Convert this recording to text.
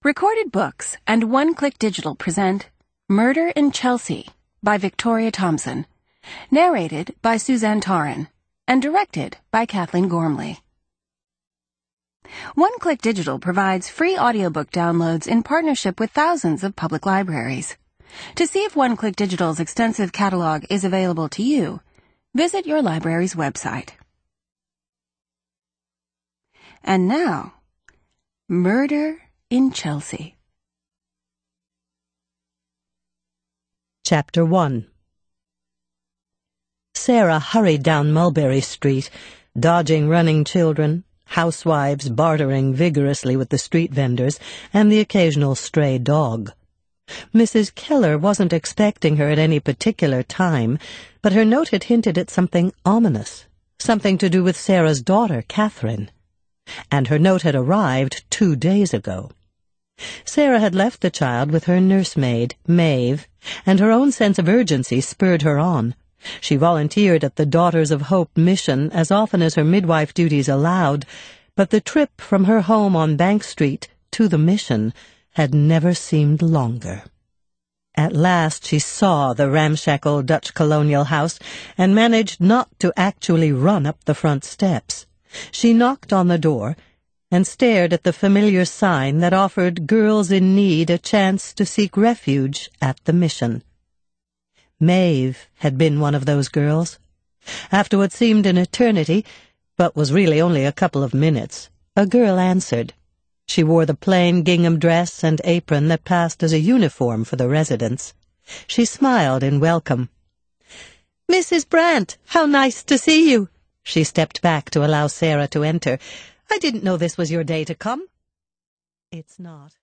Recorded Books and One Click Digital present Murder in Chelsea by Victoria Thompson, narrated by Suzanne Tarrin, and directed by Kathleen Gormley. One Click Digital provides free audiobook downloads in partnership with thousands of public libraries. To see if One Click Digital's extensive catalog is available to you, visit your library's website. And now, Murder in Chelsea. Chapter 1. Sarah hurried down Mulberry Street, dodging running children, housewives bartering vigorously with the street vendors, and the occasional stray dog. Mrs. Keller wasn't expecting her at any particular time, but her note had hinted at something ominous, something to do with Sarah's daughter, Catherine. And her note had arrived 2 days ago. Sarah had left the child with her nursemaid, Maeve, and her own sense of urgency spurred her on. She volunteered at the Daughters of Hope mission as often as her midwife duties allowed, but the trip from her home on Bank Street to the mission had never seemed longer. At last she saw the ramshackle Dutch colonial house and managed not to actually run up the front steps. She knocked on the door and stared at the familiar sign that offered girls in need a chance to seek refuge at the mission. Maeve had been one of those girls. After what seemed an eternity, but was really only a couple of minutes, a girl answered. She wore the plain gingham dress and apron that passed as a uniform for the residents. She smiled in welcome. "Mrs. Brandt, how nice to see you!" She stepped back to allow Sarah to enter. "I didn't know this was your day to come." "It's not,"